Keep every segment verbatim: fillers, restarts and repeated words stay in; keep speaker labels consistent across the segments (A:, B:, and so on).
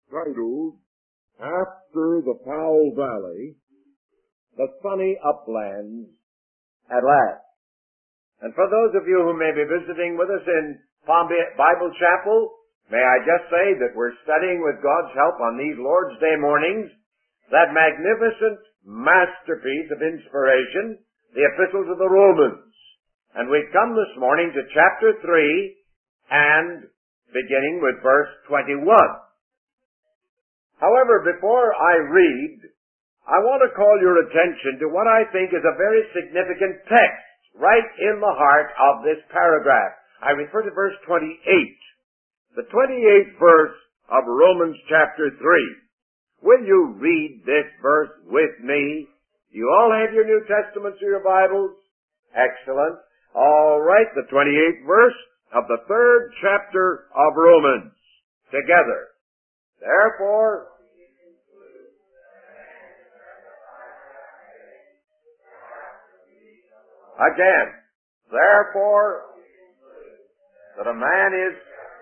A: titled, After the Powell Valley, the Sunny Uplands at Last. And for those of you who may be visiting with us in Palm Bible Chapel, may I just say that we're studying with God's help on these Lord's Day mornings that magnificent masterpiece of inspiration, the Epistle to the Romans. And we come this morning to chapter three and beginning with verse twenty-one. However, before I read, I want to call your attention to what I think is a very significant text right in the heart of this paragraph. I refer to verse twenty-eight. The twenty-eighth verse of Romans chapter three. Will you read this verse with me? You all have your New Testaments or your Bibles? Excellent. All right, the twenty-eighth verse of the third chapter of Romans. Together. Therefore, again, therefore, that a man is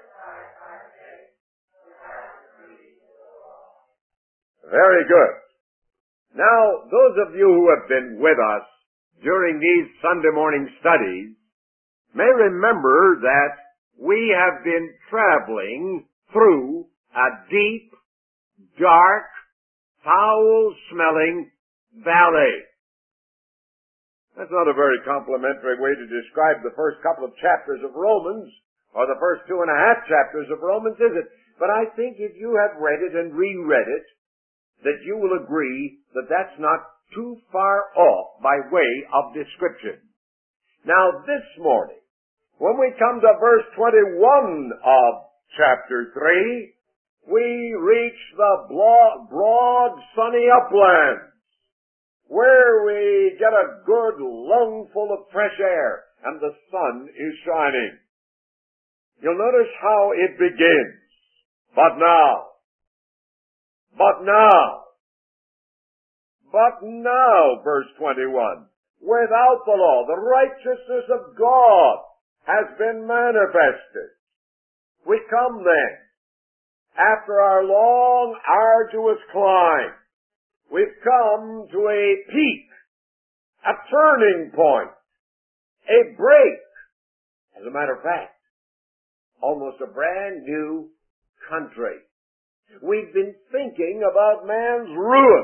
A: very good. Now, those of you who have been with us during these Sunday morning studies may remember that we have been traveling through a deep, dark, foul-smelling valley. That's not a very complimentary way to describe the first couple of chapters of Romans, or the first two and a half chapters of Romans, is it? But I think if you have read it and reread it, that you will agree that that's not too far off by way of description. Now this morning, when we come to verse twenty-one of chapter three, we reach the broad, sunny uplands, where we get a good lungful of fresh air, and the sun is shining. You'll notice how it begins. But now, but now, but now, verse twenty-one, without the law, the righteousness of God has been manifested. We come then, after our long, arduous climb, we've come to a peak, a turning point, a break. As a matter of fact, almost a brand new country. We've been thinking about man's ruin.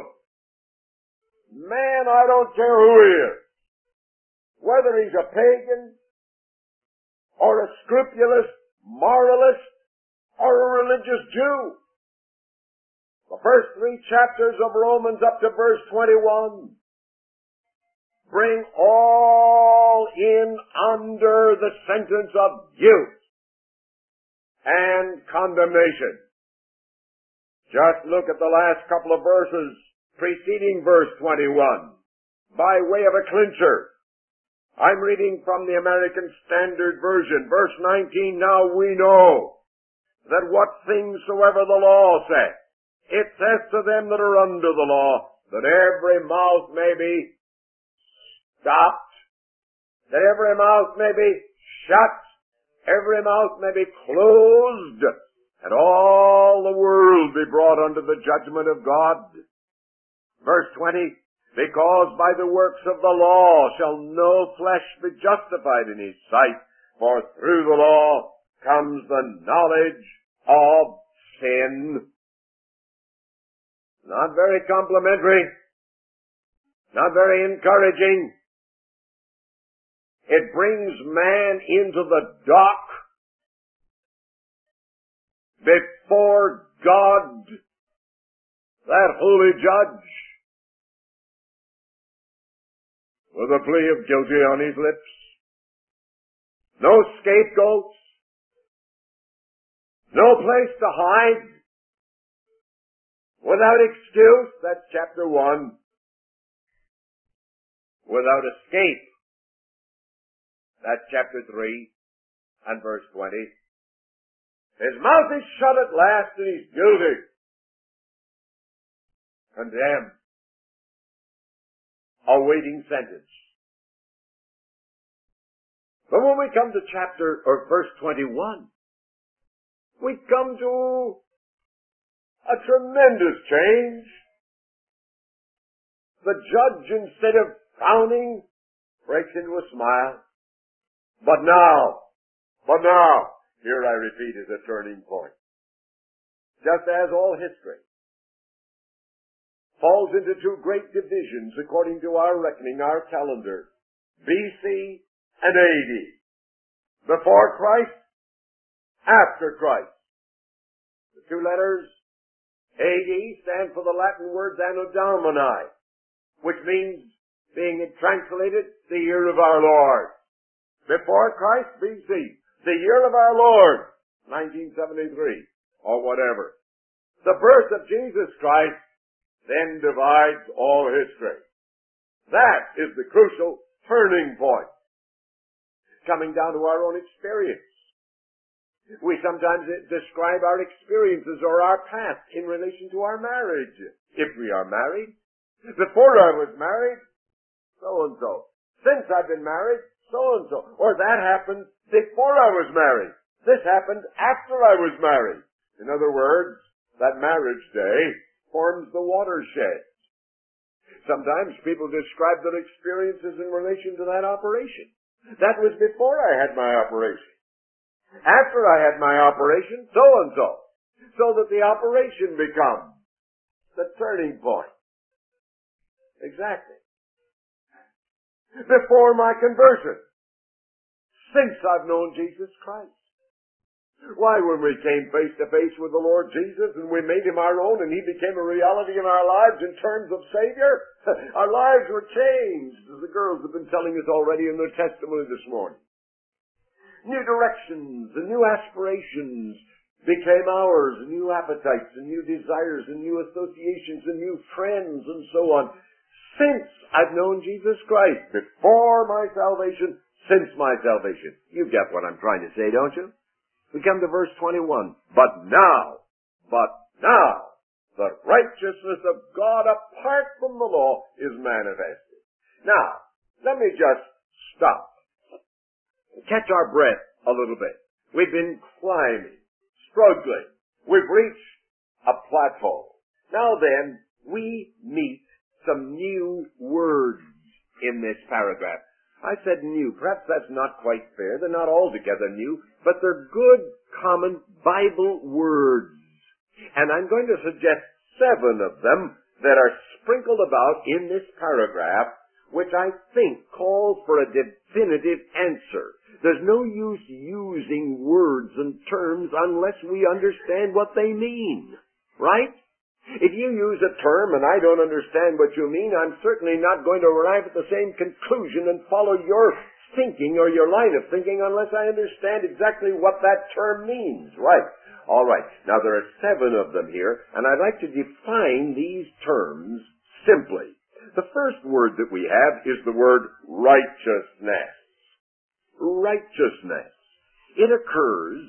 A: Man, I don't care who he is. Whether he's a pagan, or a scrupulous moralist, or a religious Jew. The first three chapters of Romans up to verse twenty-one bring all in under the sentence of guilt and condemnation. Just look at the last couple of verses preceding verse twenty-one by way of a clincher. I'm reading from the American Standard Version, verse nineteen. Now we know that what things soever the law saith, it says to them that are under the law, that every mouth may be stopped, that every mouth may be shut, every mouth may be closed, and all the world be brought under the judgment of God. Verse twenty, because by the works of the law shall no flesh be justified in his sight, for through the law comes the knowledge of sin. Not very complimentary, not very encouraging. It brings man into the dock before God, that holy judge, with a plea of guilty on his lips. No scapegoats, no place to hide, without excuse, that's chapter one. Without escape, that's chapter three and verse twenty. His mouth is shut at last and he's guilty. Condemned. Awaiting sentence. But when we come to chapter, or verse twenty-one, we come to A tremendous change. The judge, instead of frowning, breaks into a smile. But now, but now, here I repeat, is a turning point. Just as all history falls into two great divisions according to our reckoning, our calendar, B C and A D. Before Christ, after Christ. The two letters A D stand for the Latin words Anno Domini, which means, being translated, the year of our Lord. Before Christ, B C, the year of our Lord, nineteen seventy-three, or whatever. The birth of Jesus Christ then divides all history. That is the crucial turning point. Coming down to our own experience. We sometimes describe our experiences or our past in relation to our marriage. If we are married, before I was married, so-and-so. Since I've been married, so-and-so. Or that happened before I was married. This happened after I was married. In other words, that marriage day forms the watershed. Sometimes people describe their experiences in relation to that operation. That was before I had my operation. After I had my operation, so-and-so. So that the operation becomes the turning point. Exactly. Before my conversion. Since I've known Jesus Christ. Why, when we came face to face with the Lord Jesus and we made Him our own and He became a reality in our lives in terms of Savior, our lives were changed, as the girls have been telling us already in their testimony this morning. New directions and new aspirations became ours, and new appetites and new desires and new associations and new friends and so on. Since I've known Jesus Christ, before my salvation, since my salvation. You get what I'm trying to say, don't you? We come to verse twenty-one. But now, but now, the righteousness of God apart from the law is manifested. Now, let me just stop. Catch our breath a little bit. We've been climbing, struggling. We've reached a plateau. Now then, we meet some new words in this paragraph. I said new. Perhaps that's not quite fair. They're not altogether new, but they're good, common Bible words. And I'm going to suggest seven of them that are sprinkled about in this paragraph, which I think calls for a definitive answer. There's no use using words and terms unless we understand what they mean. Right? If you use a term and I don't understand what you mean, I'm certainly not going to arrive at the same conclusion and follow your thinking or your line of thinking unless I understand exactly what that term means. Right. All right. Now, there are seven of them here, and I'd like to define these terms simply. The first word that we have is the word righteousness. Righteousness. It occurs,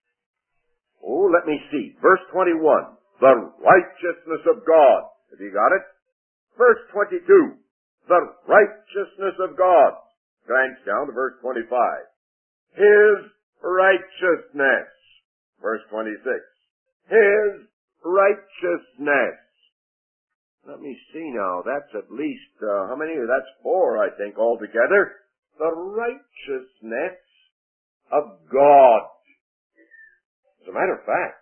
A: oh, let me see, verse twenty-one. The righteousness of God. Have you got it? Verse twenty-two. The righteousness of God. Glance down to verse twenty-five. His righteousness. Verse twenty-six. His righteousness. Let me see now. That's at least, uh, how many? That's four, I think, altogether. The righteousness of God. As a matter of fact,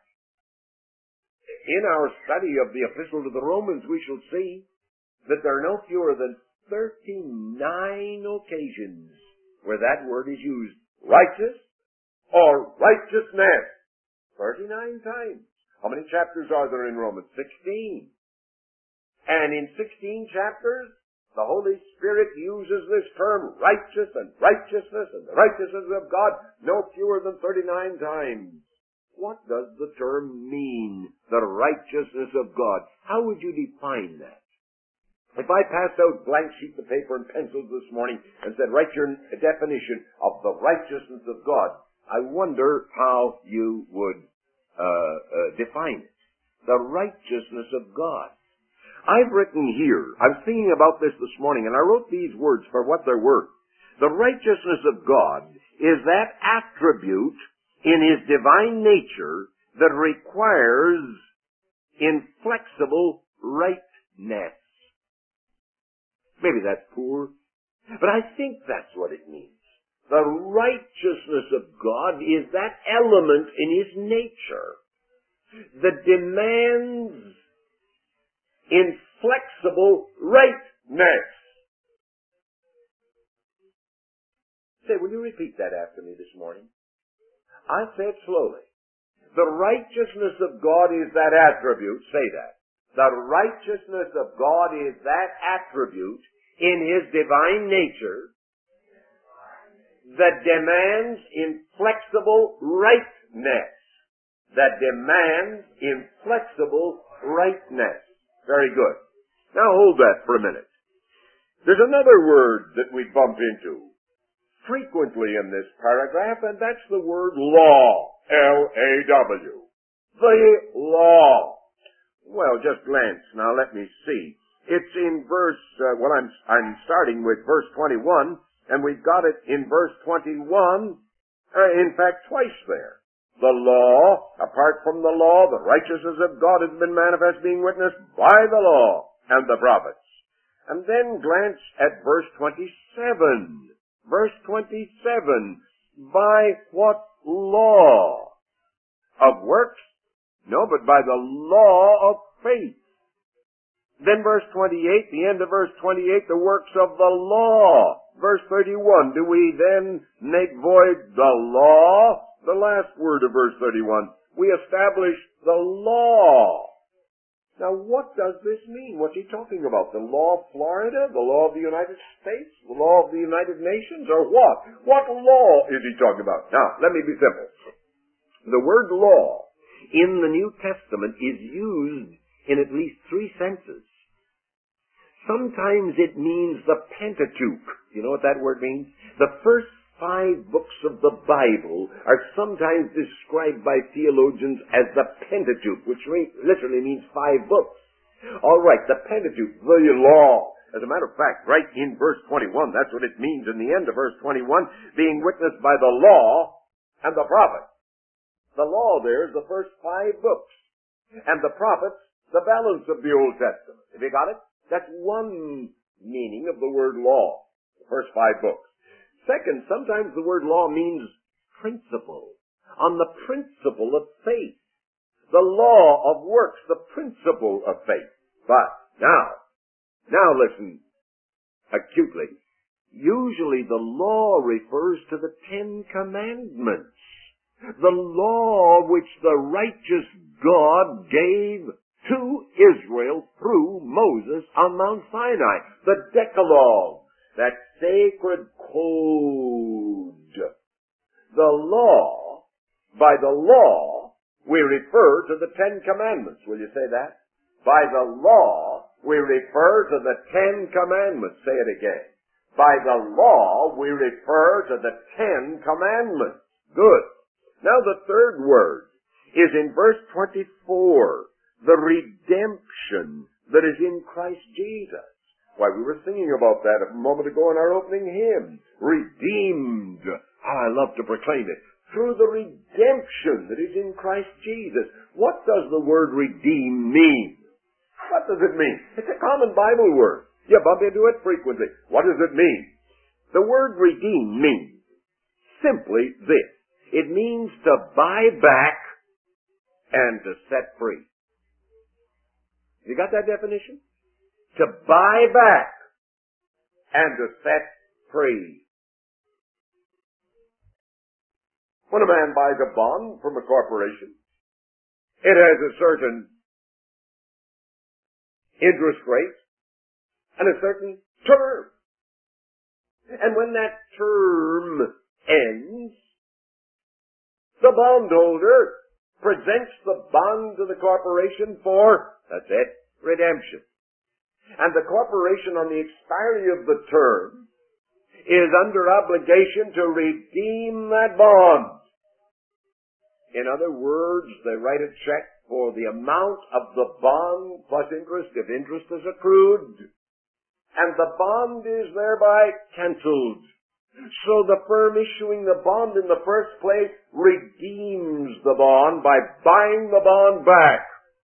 A: in our study of the Epistle to the Romans, we shall see that there are no fewer than thirty-nine occasions where that word is used. Righteous or righteousness. thirty-nine times. How many chapters are there in Romans? sixteen. And in sixteen chapters, the Holy Spirit uses this term righteous and righteousness and the righteousness of God no fewer than thirty-nine times. What does the term mean, the righteousness of God? How would you define that? If I passed out blank sheets of paper and pencils this morning and said, write your definition of the righteousness of God, I wonder how you would uh, uh, define it. The righteousness of God. I've written here, I was thinking about this this morning, and I wrote these words for what they're worth. The righteousness of God is that attribute in His divine nature that requires inflexible rightness. Maybe that's poor, but I think that's what it means. The righteousness of God is that element in His nature that demands inflexible rightness. Say, will you repeat that after me this morning? I say it slowly. The righteousness of God is that attribute. Say that. The righteousness of God is that attribute in His divine nature that demands inflexible rightness. That demands inflexible rightness. Very good. Now hold that for a minute. There's another word that we bump into frequently in this paragraph, and that's the word law. L A W. The law. Well, just glance. Now let me see. It's in verse, uh, well, I'm, I'm starting with verse twenty-one, and we've got it in verse twenty-one, uh, in fact, twice there. The law, apart from the law, the righteousness of God has been manifest, being witnessed by the law and the prophets. And then glance at verse twenty-seven. Verse twenty-seven. By what law? Of works? No, but by the law of faith. Then verse twenty-eight, the end of verse twenty-eight, the works of the law. Verse thirty-one, do we then make void the law? The last word of verse thirty-one, we establish the law. Now what does this mean? What's he talking about? The law of Florida? The law of the United States? The law of the United Nations? Or what? What law is he talking about? Now, let me be simple. The word law in the New Testament is used in at least three senses. Sometimes it means the Pentateuch. You know what that word means? The first five books of the Bible are sometimes described by theologians as the Pentateuch, which re- literally means five books. All right, the Pentateuch, the law. As a matter of fact, right in verse twenty-one, that's what it means in the end of verse twenty-one, being witnessed by the law and the prophets. The law there is the first five books, and the prophets, the balance of the Old Testament. Have you got it? That's one meaning of the word law, the first five books. Second, sometimes the word law means principle, on the principle of faith. The law of works, the principle of faith. But now, now listen acutely. Usually the law refers to the Ten Commandments, the law which the righteous God gave to Israel through Moses on Mount Sinai, the Decalogue, that sacred code. The law, by the law, we refer to the Ten Commandments. Will you say that? By the law, we refer to the Ten Commandments. Say it again. By the law, we refer to the Ten Commandments. Good. Now the third word is in verse twenty-four. The redemption that is in Christ Jesus. Why, we were singing about that a moment ago in our opening hymn. Redeemed. How I love to proclaim it. Through the redemption that is in Christ Jesus. What does the word redeem mean? What does it mean? It's a common Bible word. You bump into it frequently. What does it mean? The word redeem means simply this. It means to buy back and to set free. You got that definition? To buy back and to set free. When a man buys a bond from a corporation, it has a certain interest rate and a certain term. And when that term ends, the bondholder presents the bond to the corporation for, that's it, redemption. And the corporation, on the expiry of the term, is under obligation to redeem that bond. In other words, they write a check for the amount of the bond plus interest, if interest is accrued, and the bond is thereby cancelled. So the firm issuing the bond in the first place redeems the bond by buying the bond back.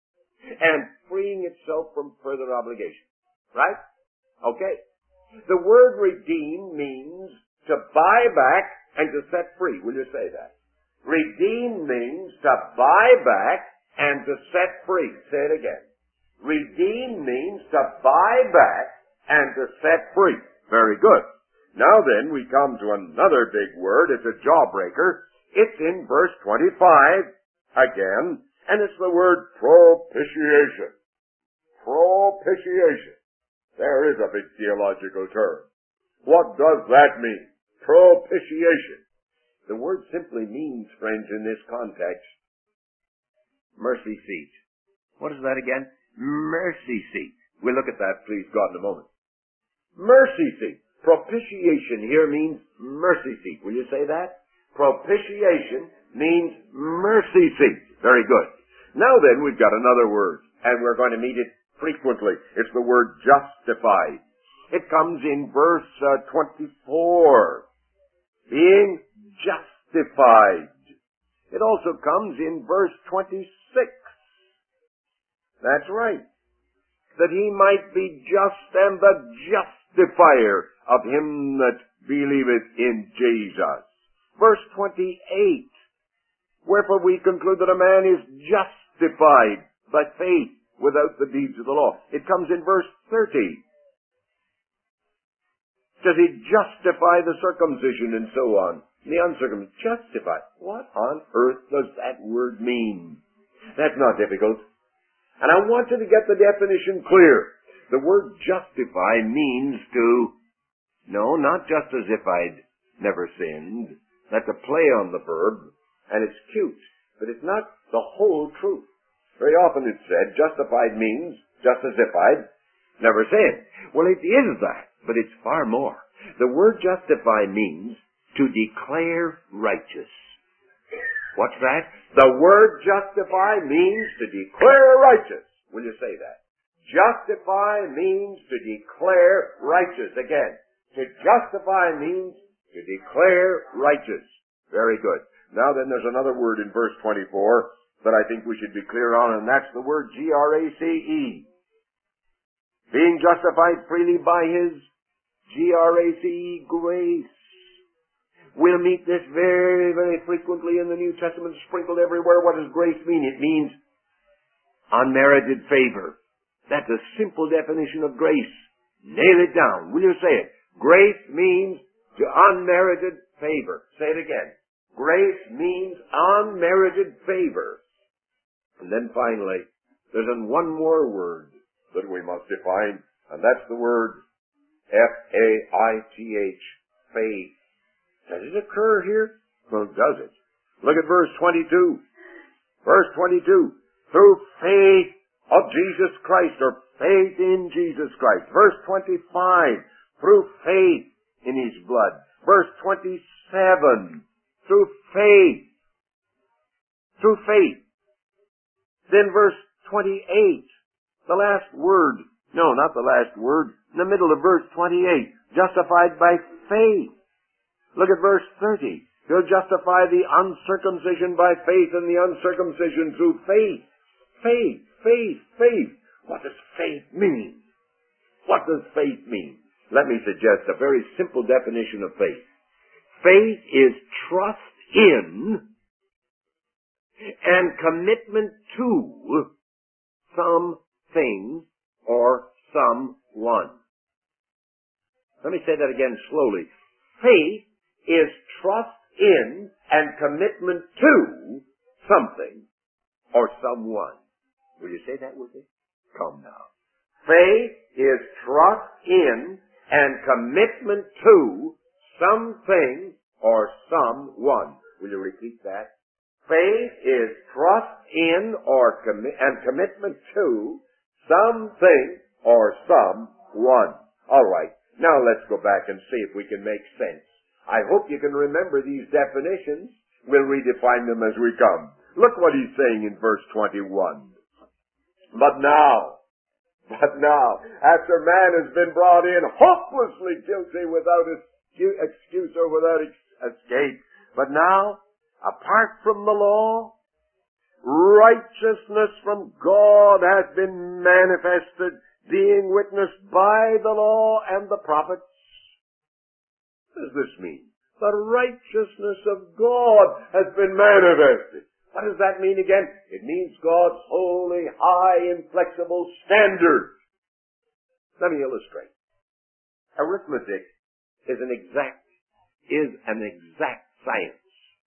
A: and freeing itself from further obligation. Right? Okay. The word redeem means to buy back and to set free. Will you say that? Redeem means to buy back and to set free. Say it again. Redeem means to buy back and to set free. Very good. Now then, we come to another big word. It's a jawbreaker. It's in verse twenty-five again, and it's the word propitiation. Propitiation. There is a big theological term. What does that mean? Propitiation. The word simply means, friends, in this context, mercy seat. What is that again? Mercy seat. We'll look at that, please, God, in a moment. Mercy seat. Propitiation here means mercy seat. Will you say that? Propitiation means mercy seat. Very good. Now then, we've got another word, and we're going to meet it frequently. It's the word justified. It comes in verse uh, twenty-four. Being justified. It also comes in verse twenty-six. That's right. That he might be just and the justifier of him that believeth in Jesus. Verse twenty-eight. Wherefore we conclude that a man is justified by faith without the deeds of the law. It comes in verse thirty. Does he justify the circumcision and so on? The uncircumcision. Justify. What on earth does that word mean? That's not difficult. And I want you to get the definition clear. The word justify means to, no, not just as if I'd never sinned. That's a play on the verb, and it's cute, but it's not the whole truth. Very often it's said, justified means just as if I'd never sinned. Well, it is that, but it's far more. The word justify means to declare righteous. What's that? The word justify means to declare righteous. Will you say that? Justify means to declare righteous. Again, to justify means to declare righteous. Very good. Now then, there's another word in verse twenty-four that I think we should be clear on, and that's the word G R A C E. Being justified freely by his G R A C E, grace. We'll meet this very, very frequently in the New Testament, sprinkled everywhere. What does grace mean? It means unmerited favor. That's a simple definition of grace. Nail it down. Will you say it? Grace means to unmerited favor. Say it again. Grace means unmerited favor. And then finally, there's one more word that we must define, and that's the word F A I T H, faith. Does it occur here? Well, does it? Look at verse twenty-two. Verse twenty-two. Through faith of Jesus Christ, or faith in Jesus Christ. Verse twenty-five. Through faith in his blood. Verse twenty-seven. Through faith. Through faith. Then verse twenty-eight. The last word. No, not the last word. In the middle of verse twenty-eight. Justified by faith. Look at verse thirty. He'll justify the uncircumcision by faith and the uncircumcision through faith. Faith, faith, faith. What does faith mean? What does faith mean? Let me suggest a very simple definition of faith. Faith is trust in and commitment to something or someone. Let me say that again slowly. Faith is trust in and commitment to something or someone. Will you say that with me? Come now. Faith is trust in and commitment to something or someone. Will you repeat that? Faith is trust in or commi- and commitment to something or someone. All right. Now let's go back and see if we can make sense. I hope you can remember these definitions. We'll redefine them as we come. Look what he's saying in verse twenty-one. But now, but now, after man has been brought in hopelessly guilty without excuse or without escape, but now, apart from the law, righteousness from God has been manifested, being witnessed by the law and the prophets. What does this mean? The righteousness of God has been manifested. What does that mean again? It means God's holy, high, inflexible standard. Let me illustrate. Arithmetic is an exact, is an exact science.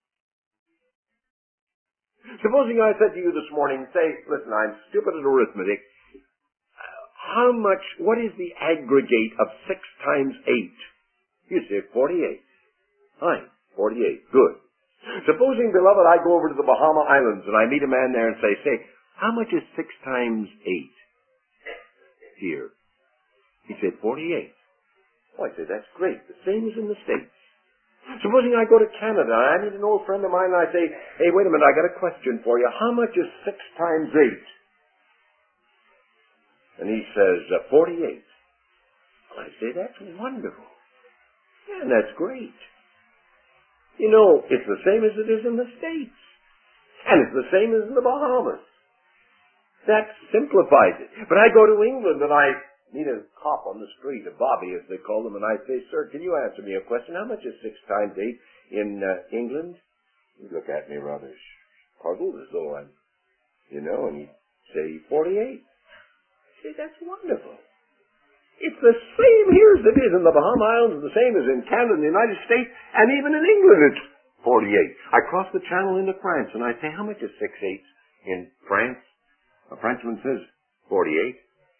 A: Supposing I said to you this morning, say, listen, I'm stupid at arithmetic. How much, what is the aggregate of six times eight? You say forty-eight. Fine, forty-eight. Good. Supposing, beloved, I go over to the Bahama Islands and I meet a man there and say, say, how much is six times eight? Here. He said, forty-eight. Oh, I said, that's great. The same as in the States. Supposing I go to Canada, I meet an old friend of mine and I say, hey, wait a minute, I got a question for you. How much is six times eight? And he says, uh, forty-eight. I say, that's wonderful. Yeah, and that's great. You know, it's the same as it is in the States. And it's the same as in the Bahamas. That simplifies it. But I go to England and I meet a cop on the street, a bobby as they call them, and I say, sir, can you answer me a question? How much is six times eight in uh, England? He'd look at me rather puzzled as though I'm, you know, and he'd say forty-eight. I say, that's wonderful. It's the same here as it is in the Bahama Islands, the same as in Canada and the United States, and even in England it's forty-eight. I cross the channel into France and I say, how much is six eighths in France? A Frenchman says, forty-eight.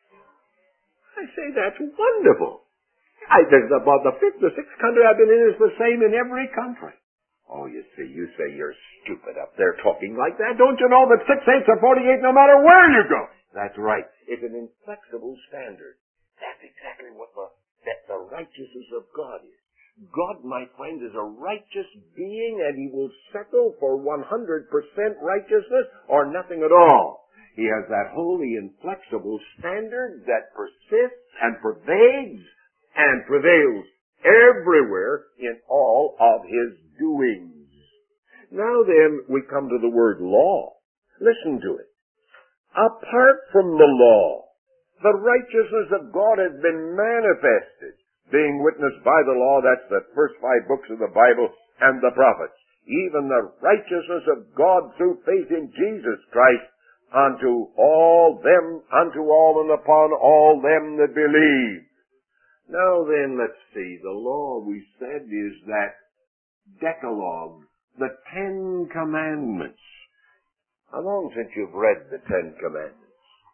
A: I say, that's wonderful. I, there's about the fifth or sixth country I've been in is the same in every country. Oh, you see, you say you're stupid up there talking like that. Don't you know that six eighths are forty-eight no matter where you go? That's right. It's an inflexible standard. That's exactly what the, that the righteousness of God is. God, my friend, is a righteous being, and He will settle for one hundred percent righteousness or nothing at all. He has that holy, inflexible standard that persists and pervades and prevails everywhere in all of His doings. Now then, we come to the word law. Listen to it. Apart from the law, the righteousness of God has been manifested, being witnessed by the law, that's the first five books of the Bible, and the prophets. Even the righteousness of God through faith in Jesus Christ, unto all them, unto all and upon all them that believe. Now then, let's see. The law, we said, is that Decalogue, the Ten Commandments. How long since you've read the Ten Commandments?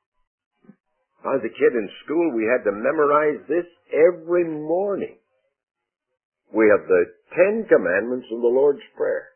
A: When I was a kid in school, we had to memorize this every morning. We have the Ten Commandments of the Lord's Prayer.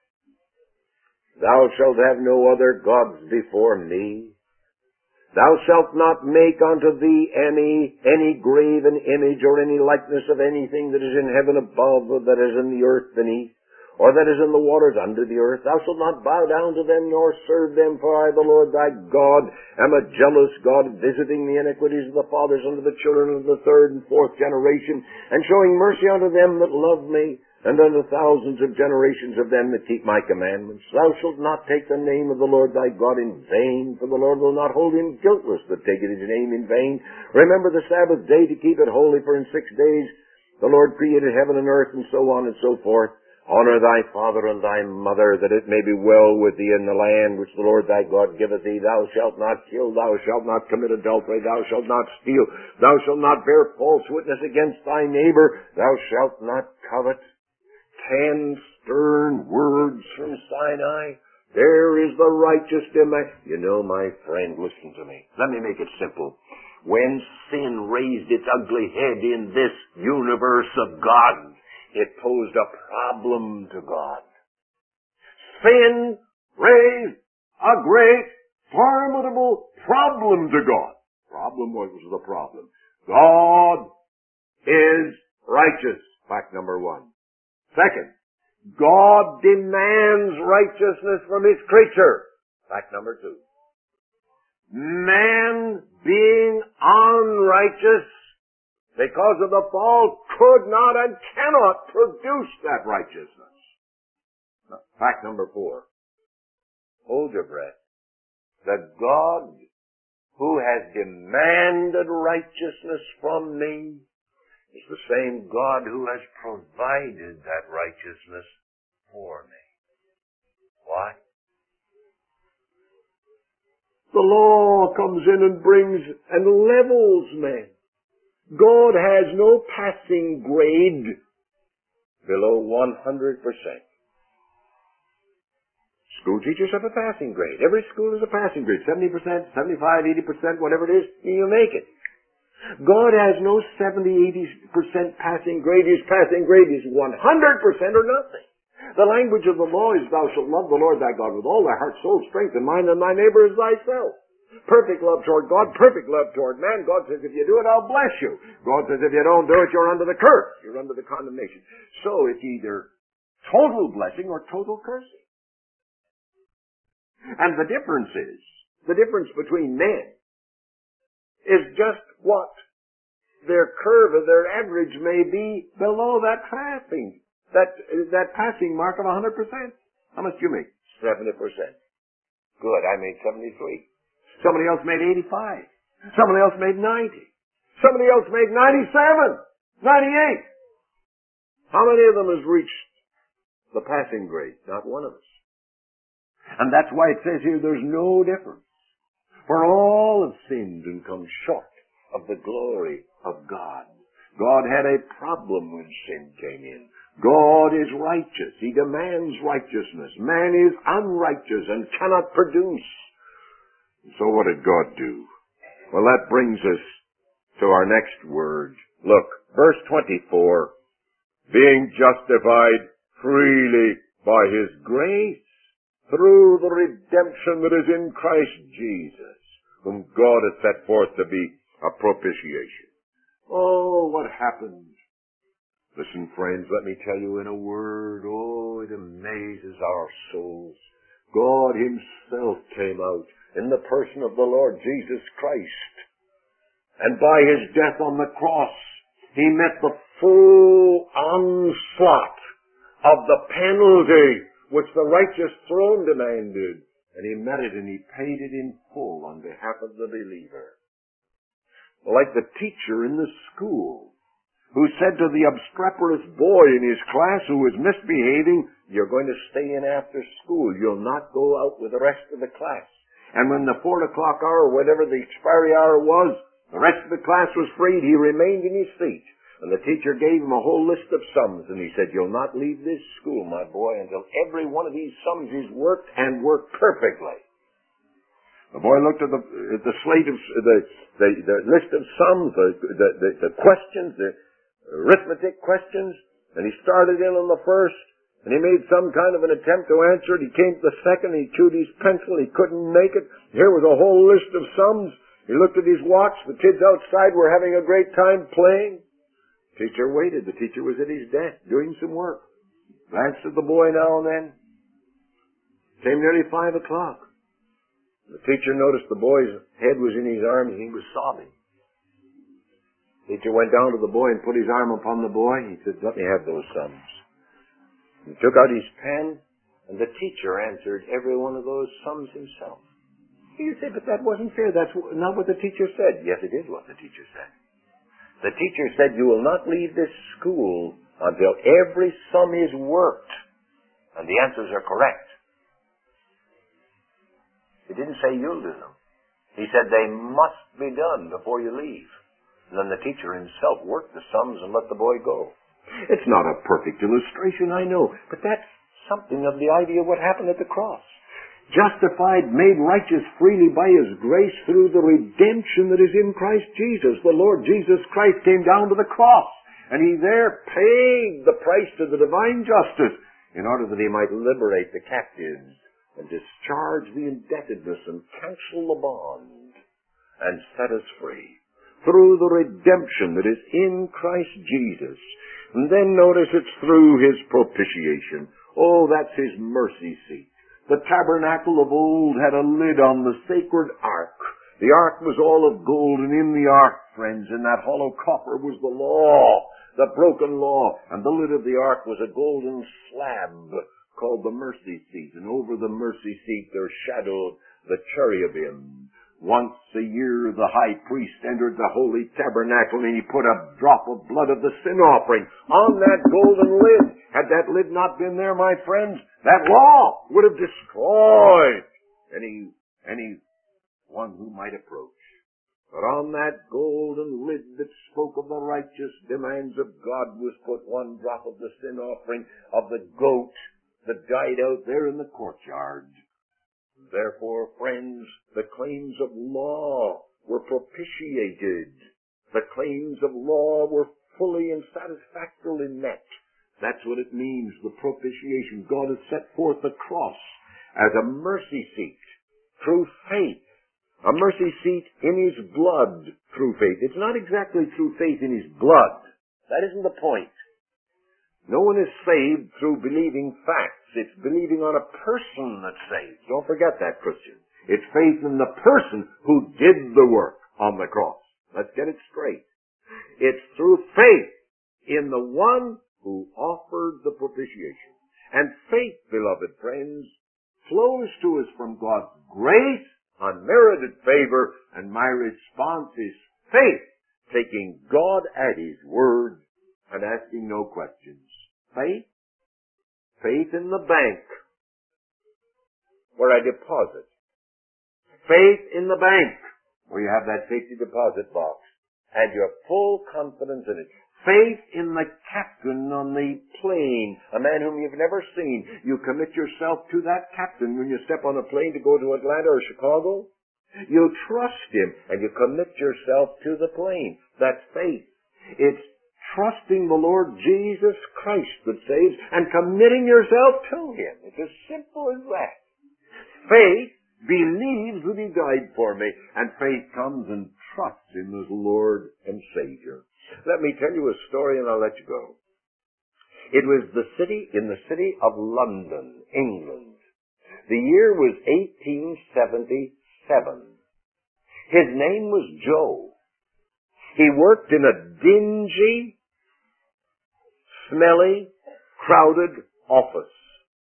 A: Thou shalt have no other gods before me. Thou shalt not make unto thee any, any graven image or any likeness of anything that is in heaven above, or that is in the earth beneath, or that is in the waters under the earth. Thou shalt not bow down to them nor serve them, for I, the Lord thy God, am a jealous God, visiting the iniquities of the fathers unto the children of the third and fourth generation, and showing mercy unto them that love me, and unto thousands of generations of them that keep my commandments. Thou shalt not take the name of the Lord thy God in vain, for the Lord will not hold him guiltless that taketh his name in vain. Remember the Sabbath day to keep it holy, for in six days the Lord created heaven and earth, and so on and so forth. Honor thy father and thy mother, that it may be well with thee in the land which the Lord thy God giveth thee. Thou shalt not kill, thou shalt not commit adultery, thou shalt not steal, thou shalt not bear false witness against thy neighbor, thou shalt not covet. Ten stern words from Sinai. There is the righteous demand. You know, my friend, listen to me. Let me make it simple. When sin raised its ugly head in this universe of God, it posed a problem to God. Sin raised a great, formidable problem to God. Problem was the problem. God is righteous. Fact number one. Second, God demands righteousness from His creature. Fact number two. Man, being unrighteous because of the fall, could not and cannot produce that righteousness. Fact number four. Hold your breath. The God who has demanded righteousness from me is the same God who has provided that righteousness for me. Why? The law comes in and brings and levels men. God has no passing grade below one hundred percent. School teachers have a passing grade. Every school is a passing grade. seventy percent, seventy-five, eighty percent, whatever it is, you make it. God has no seventy, eighty percent passing grade. His passing grade is one hundred percent or nothing. The language of the law is, thou shalt love the Lord thy God with all thy heart, soul, strength, and mind, and thy neighbor as thyself. Perfect love toward God, perfect love toward man. God says, if you do it, I'll bless you. God says, if you don't do it, you're under the curse. You're under the condemnation. So it's either total blessing or total cursing. And the difference is, the difference between men is just what their curve or their average may be below that passing, that, that passing mark of one hundred percent. How much do you make? seventy percent. Good, I made seventy-three. Somebody else made eighty-five. Somebody else made ninety. Somebody else made ninety-seven. ninety-eight. How many of them has reached the passing grade? Not one of us. And that's why it says here there's no difference. For all have sinned and come short of the glory of God. God had a problem when sin came in. God is righteous. He demands righteousness. Man is unrighteous and cannot produce. So what did God do? Well, that brings us to our next word. Look, verse twenty-four. Being justified freely by His grace, through the redemption that is in Christ Jesus, whom God has set forth to be a propitiation. Oh, what happened? Listen, friends, let me tell you in a word, oh, it amazes our souls. God Himself came out in the person of the Lord Jesus Christ, and by His death on the cross, He met the full onslaught of the penalty which the righteous throne demanded. And He met it and He paid it in full on behalf of the believer. Like the teacher in the school who said to the obstreperous boy in his class who was misbehaving, you're going to stay in after school. You'll not go out with the rest of the class. And when the four o'clock hour, or whatever the expiry hour was, the rest of the class was freed, he remained in his seat. And the teacher gave him a whole list of sums, and he said, you'll not leave this school, my boy, until every one of these sums is worked and worked perfectly. The boy looked at the, at the slate of, the, the, the list of sums, the, the, the, the questions, the arithmetic questions, and he started in on the first, and he made some kind of an attempt to answer it. He came to the second, he chewed his pencil, he couldn't make it. Here was a whole list of sums. He looked at his watch, the kids outside were having a great time playing. Teacher waited. The teacher was at his desk doing some work. Glanced at the boy now and then. Came nearly five o'clock. The teacher noticed the boy's head was in his arms and he was sobbing. The teacher went down to the boy and put his arm upon the boy. He said, let me have those sums. He took out his pen and the teacher answered every one of those sums himself. You say, but that wasn't fair. That's not what the teacher said. Yes, it is what the teacher said. The teacher said, you will not leave this school until every sum is worked and the answers are correct. He didn't say you'll do them. He said they must be done before you leave. And then the teacher himself worked the sums and let the boy go. It's not a perfect illustration, I know, but that's something of the idea of what happened at the cross. Justified, made righteous freely by His grace through the redemption that is in Christ Jesus. The Lord Jesus Christ came down to the cross, and He there paid the price to the divine justice in order that He might liberate the captives and discharge the indebtedness and cancel the bond and set us free through the redemption that is in Christ Jesus. And then notice it's through His propitiation. Oh, that's His mercy seat. The tabernacle of old had a lid on the sacred ark. The ark was all of gold, and in the ark, friends, in that hollow copper was the law, the broken law. And the lid of the ark was a golden slab called the mercy seat. And over the mercy seat there shadowed the cherubim. Once a year the high priest entered the holy tabernacle and he put a drop of blood of the sin offering on that golden lid. Had that lid not been there, my friends, that law would have destroyed any, any one who might approach. But on that golden lid that spoke of the righteous demands of God was put one drop of the sin offering of the goat that died out there in the courtyard. Therefore, friends, the claims of law were propitiated. The claims of law were fully and satisfactorily met. That's what it means, the propitiation. God has set forth the cross as a mercy seat through faith. A mercy seat in His blood through faith. It's not exactly through faith in His blood. That isn't the point. No one is saved through believing facts. It's believing on a person that's saved. Don't forget that, Christian. It's faith in the person who did the work on the cross. Let's get it straight. It's through faith in the one who offered the propitiation. And faith, beloved friends, flows to us from God's grace, unmerited favor, and my response is faith, taking God at His word and asking no questions. Faith? Faith in the bank where I deposit. Faith in the bank where you have that safety deposit box and your full confidence in it. Faith in the captain on the plane, a man whom you've never seen. You commit yourself to that captain when you step on a plane to go to Atlanta or Chicago. You trust him and you commit yourself to the plane. That's faith. It's trusting the Lord Jesus Christ that saves and committing yourself to Him. It's as simple as that. Faith believes that He died for me, and faith comes and trusts Him as Lord and Savior. Let me tell you a story and I'll let you go. It was the city, in the city of London, England. The year was eighteen seventy-seven. His name was Joe. He worked in a dingy, smelly, crowded office.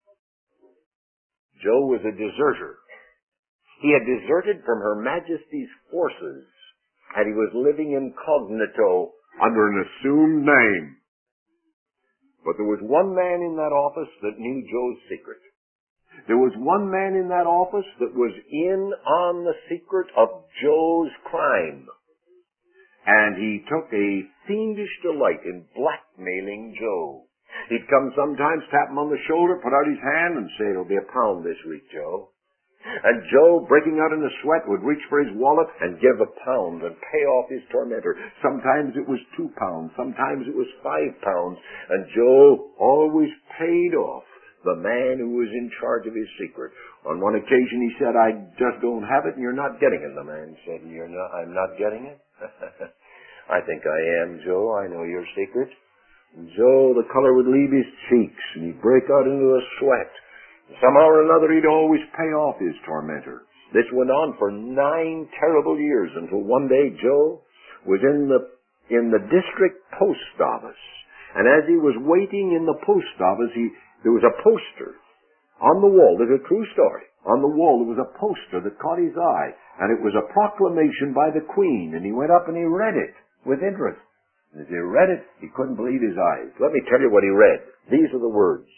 A: Joe was a deserter. He had deserted from Her Majesty's forces, and he was living incognito under an assumed name. But there was one man in that office that knew Joe's secret. There was one man in that office that was in on the secret of Joe's crime. And he took a fiendish delight in blackmailing Joe. He'd come sometimes, tap him on the shoulder, put out his hand, and say, "It'll be a pound this week, Joe." And Joe, breaking out in a sweat, would reach for his wallet and give a pound and pay off his tormentor. Sometimes it was two pounds. Sometimes it was five pounds. And Joe always paid off the man who was in charge of his secret. On one occasion he said, "I just don't have it and you're not getting it." The man said, "You're not, I'm not getting it?" "I think I am, Joe. I know your secret." And Joe, the color would leave his cheeks and he'd break out into a sweat. Somehow or another he'd always pay off his tormentor. This went on for nine terrible years until one day Joe was in the, in the district post office. And as he was waiting in the post office, he, there was a poster on the wall. There's a true story. On the wall there was a poster that caught his eye, and it was a proclamation by the Queen, and he went up and he read it with interest. And as he read it, he couldn't believe his eyes. Let me tell you what he read. These are the words.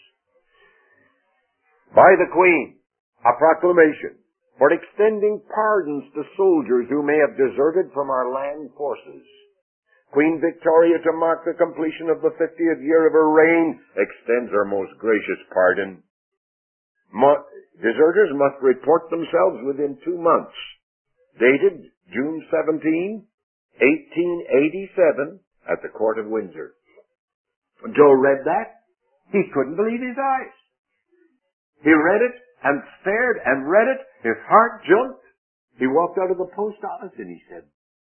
A: "By the Queen, a proclamation for extending pardons to soldiers who may have deserted from our land forces. Queen Victoria, to mark the completion of the fiftieth year of her reign, extends her most gracious pardon. Mo- deserters must report themselves within two months. Dated June seventeenth, eighteen eighty-seven, at the Court of Windsor." Joe read that. He couldn't believe his eyes. He read it and stared and read it. His heart jumped. He walked out of the post office and he said,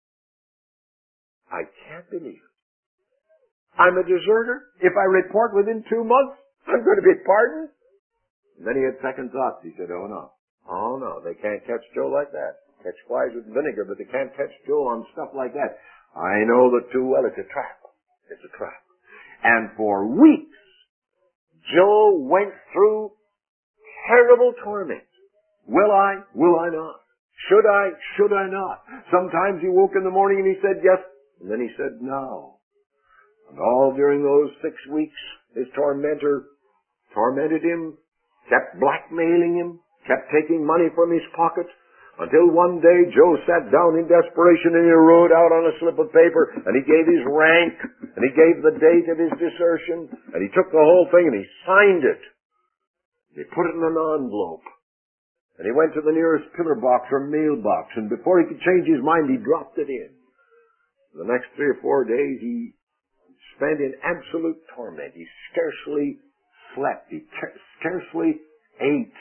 A: "I can't believe it. I'm a deserter. If I report within two months, I'm going to be pardoned." And then he had second thoughts. He said, "Oh no. Oh no, they can't catch Joe like that. Catch flies with vinegar, but they can't catch Joe on stuff like that. I know that too well. It's a trap. It's a trap." And for weeks, Joe went through terrible torment. Will I? Will I not? Should I? Should I not? Sometimes he woke in the morning and he said yes, and then he said no. And all during those six weeks, his tormentor tormented him, kept blackmailing him, kept taking money from his pocket, until one day Joe sat down in desperation and he wrote out on a slip of paper, and he gave his rank, and he gave the date of his desertion, and he took the whole thing and he signed it. He put it in an envelope. And he went to the nearest pillar box or mailbox, and before he could change his mind, he dropped it in. The next three or four days, he spent in absolute torment. He scarcely slept. He ca- scarcely ate.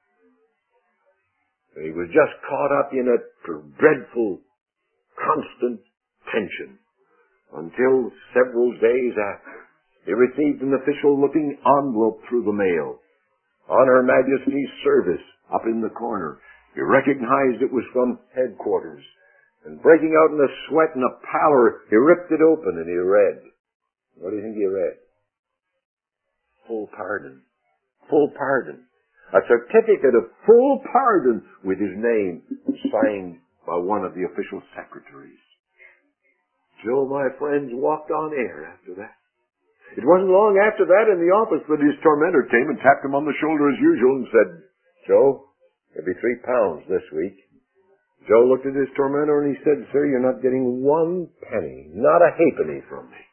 A: He was just caught up in a dreadful, constant tension until several days after he received an official-looking envelope through the mail. On Her Majesty's service, up in the corner. He recognized it was from headquarters. And breaking out in a sweat and a pallor, he ripped it open and he read. What do you think he read? Full pardon. Full pardon. A certificate of full pardon with his name signed by one of the official secretaries. Joe, my friends, walked on air after that. It wasn't long after that in the office that his tormentor came and tapped him on the shoulder as usual and said, Joe, there'll be three pounds this week. Joe looked at his tormentor and he said, Sir, you're not getting one penny, not a halfpenny from me.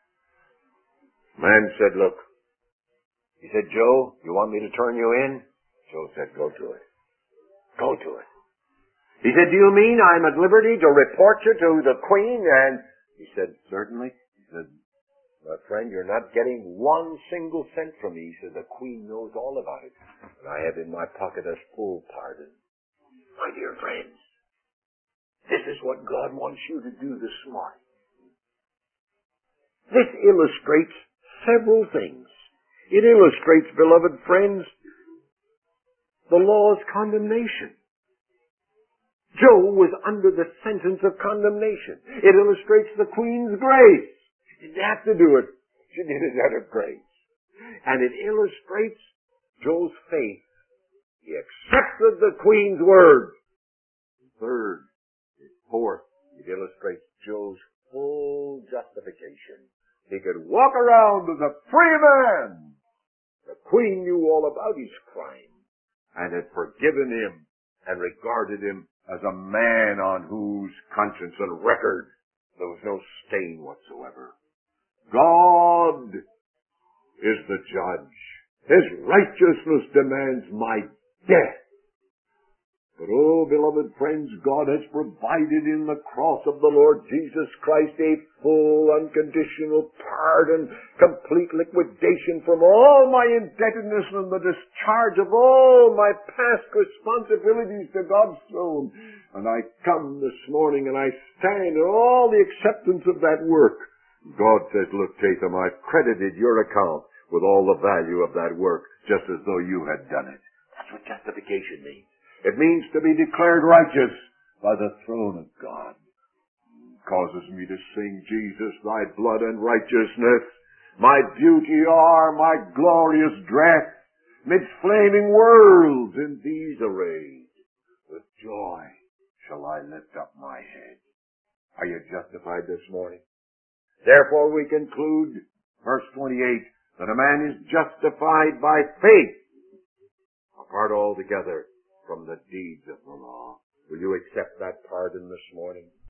A: Man said, look. He said, Joe, you want me to turn you in? Joe said, go to it. Go to it. He said, do you mean I'm at liberty to report you to the Queen? And he said, certainly. He said, my friend, you're not getting one single cent from me. He said, the Queen knows all about it. And I have in my pocket a full pardon. My dear friends, this is what God wants you to do this morning. This illustrates several things. It illustrates, beloved friends, the law's condemnation. Joe was under the sentence of condemnation. It illustrates the Queen's grace. She didn't have to do it. She did it out of grace. And it illustrates Joe's faith. He accepted the Queen's word. Third, fourth, it illustrates Joe's full justification. He could walk around as a free man. The Queen knew all about his crime and had forgiven him and regarded him as a man on whose conscience and record there was no stain whatsoever. God is the judge. His righteousness demands my death. But, oh, beloved friends, God has provided in the cross of the Lord Jesus Christ a full, unconditional pardon, complete liquidation from all my indebtedness and the discharge of all my past responsibilities to God's throne. And I come this morning and I stand in all the acceptance of that work. God says, look, Tatham, I've credited your account with all the value of that work, just as though you had done it. That's what justification means. It means to be declared righteous by the throne of God. It causes me to sing, Jesus, thy blood and righteousness, my beauty are, my glorious dress, midst flaming worlds in these arrayed. With joy shall I lift up my head. Are you justified this morning? Therefore we conclude, verse twenty-eight, that a man is justified by faith, apart altogether from the deeds of the law. Will you accept that pardon this morning?